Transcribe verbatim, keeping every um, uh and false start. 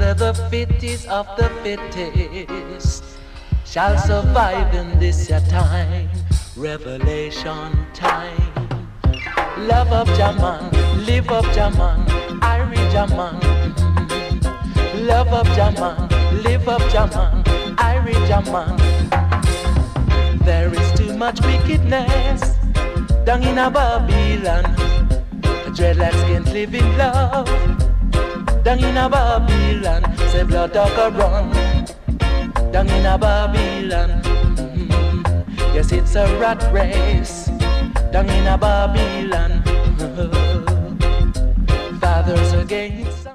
where the fittest of the fittest shall survive in this your time, revelation time. Love up Jaman, live up Jaman, I read Jaman. Love up Jaman, live up Jaman, I read Jaman. There is too much wickedness down in a Babylon. Dreadlocks can't live in love down in a Babylon. Say blood dog a run down in a Babylon. Mm-hmm. Yes, it's a rat race down in a Babylon. Fathers against